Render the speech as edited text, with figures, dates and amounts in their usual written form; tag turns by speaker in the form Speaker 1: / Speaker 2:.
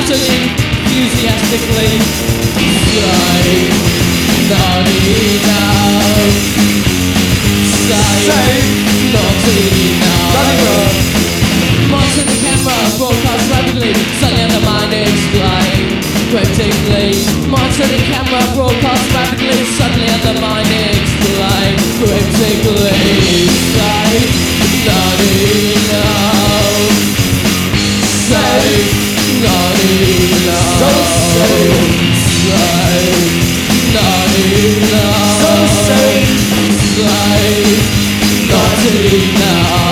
Speaker 1: shouting enthusiastically, say, not enough. Say, not enough. Monster the camera, broadcast rapidly, suddenly the mind explain, cryptically. Monster the camera, broadcast rapidly, suddenly the mind explain, cryptically. Say, not enough. Say, not enough. So say, not enough. So say, not enough.